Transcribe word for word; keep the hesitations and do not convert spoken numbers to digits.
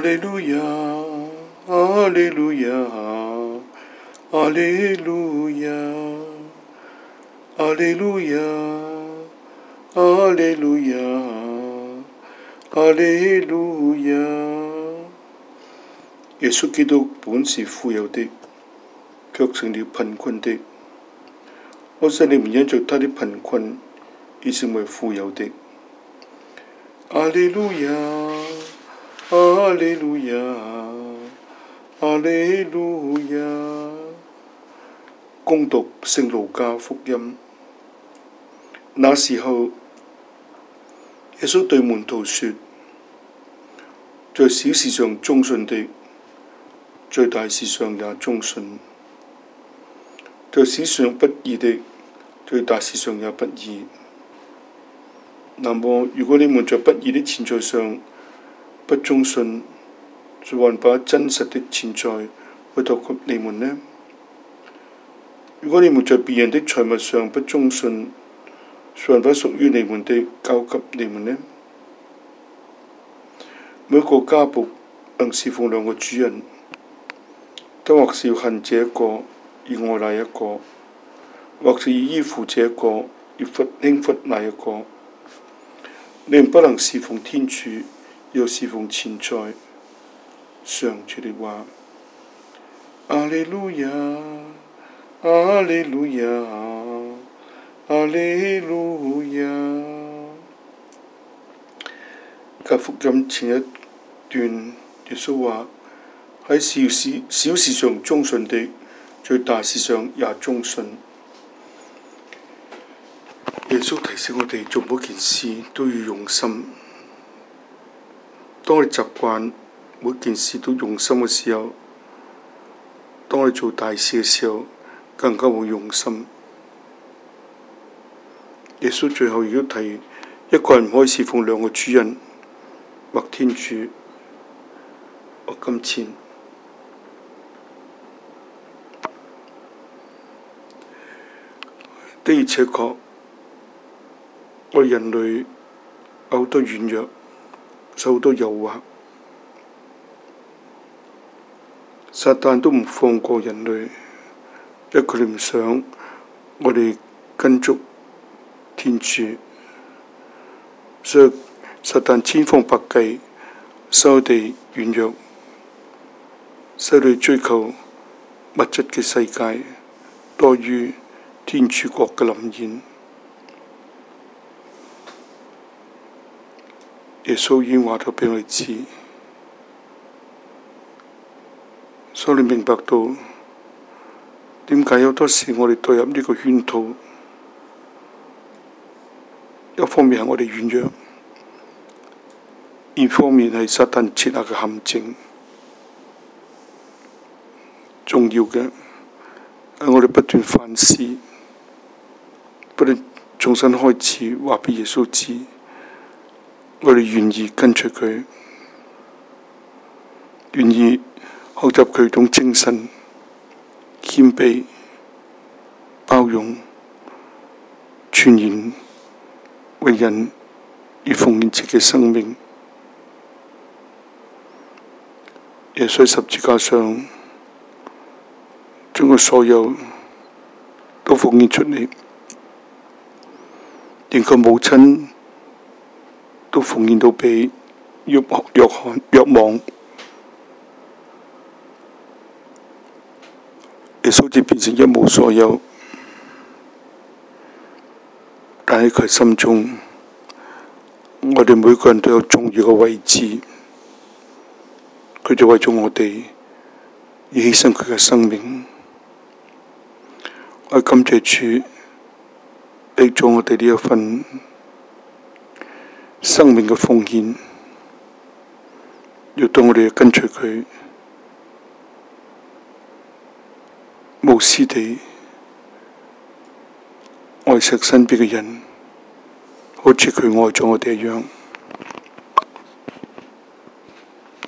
利路亞，哈利路亞，哈利路亞，哈利路亞，哈利路亞，哈利路亞。耶穌基督本是富有的，卻成了貧困的，我使你們因着他的貧困而成為富有的。哈利路亞，哈利路亞，哈利路亞。恭讀聖路加福音。那時候，耶穌對門徒說：在小事上忠信的，在大事上也忠信；在小事上不義的，在大事上也不義。那麼，如果你們在不義的錢財上不忠信，誰還把真實的錢財委託給你們呢？如果你們在別人的財物上不忠信，誰還把屬於你們的交給你們呢？每一個家僕能侍奉兩個主人，他或是要恨這一個而愛那一個，或是要依附這一個而輕忽那一個。你們不能侍奉天主，又侍奉錢財。上主的話。阿利路亞，阿利路亞，阿利路亞。喺福音前一段，耶穌話：喺小事小事上忠信的，在大事上也忠信。耶穌提醒我哋做每件事都要用心。當你習慣每件事都用心嘅時候，當你做大事嘅時候，更加會用心。耶穌最後亦都提，一個人唔可以侍奉兩個主人，或天主，或金錢。的而且確，我哋人類有好多軟弱，受好多誘惑，撒旦都唔放過人類，因為佢哋唔想我哋跟足天主，所以撒旦千方百計使我哋軟弱，使我哋追求物質嘅世界多於天主國嘅臨現。耶穌已經話咗俾我哋知，所以你明白到點解有多時我哋墮入呢個圈套。一方面係我哋軟弱，二方面係撒旦設下嘅陷阱。重要嘅係我哋不斷反思，不斷重新開始話俾耶穌知，我哋願意跟隨佢，願意學習佢種精神、謙卑、包容、全然為人而奉獻自己生命。耶穌喺十字架上將佢所有都奉獻出嚟，連佢母親都奉獻到俾約約翰若望。耶穌就變成一無所有，但喺佢心中，我哋每個人都有重要嘅位置。佢就為咗我哋而犧牲佢嘅生命。我感謝主俾咗我哋呢一份生命嘅奉獻，要當我哋跟隨佢，無私地愛錫身邊嘅人，好似佢愛咗我哋一樣。